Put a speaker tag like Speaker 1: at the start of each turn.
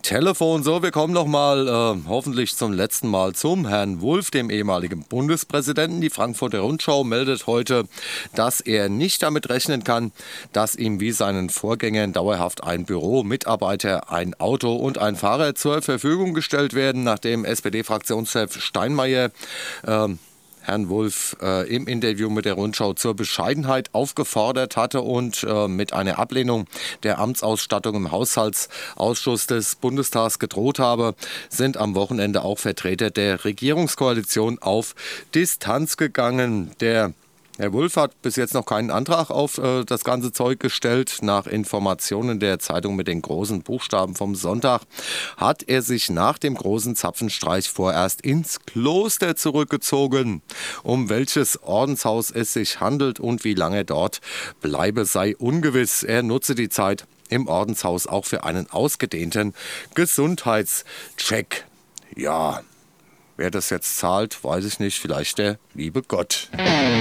Speaker 1: Telefon. So, wir kommen noch mal hoffentlich zum letzten Mal zum Herrn Wulff, dem ehemaligen Bundespräsidenten. Die Frankfurter Rundschau meldet heute, dass er nicht damit rechnen kann, dass ihm wie seinen Vorgängern dauerhaft ein Büro, Mitarbeiter, ein Auto und ein Fahrer zur Verfügung gestellt werden, nachdem SPD-Fraktionschef Steinmeier Herrn Wulff im Interview mit der Rundschau zur Bescheidenheit aufgefordert hatte und mit einer Ablehnung der Amtsausstattung im Haushaltsausschuss des Bundestags gedroht habe, sind am Wochenende auch Vertreter der Regierungskoalition auf Distanz gegangen. Der Herr Wulff hat bis jetzt noch keinen Antrag auf das ganze Zeug gestellt. Nach Informationen der Zeitung mit den großen Buchstaben vom Sonntag hat er sich nach dem großen Zapfenstreich vorerst ins Kloster zurückgezogen. Um welches Ordenshaus es sich handelt und wie lange er dort bleibe, sei ungewiss. Er nutze die Zeit im Ordenshaus auch für einen ausgedehnten Gesundheitscheck. Ja, wer das jetzt zahlt, weiß ich nicht. Vielleicht der liebe Gott.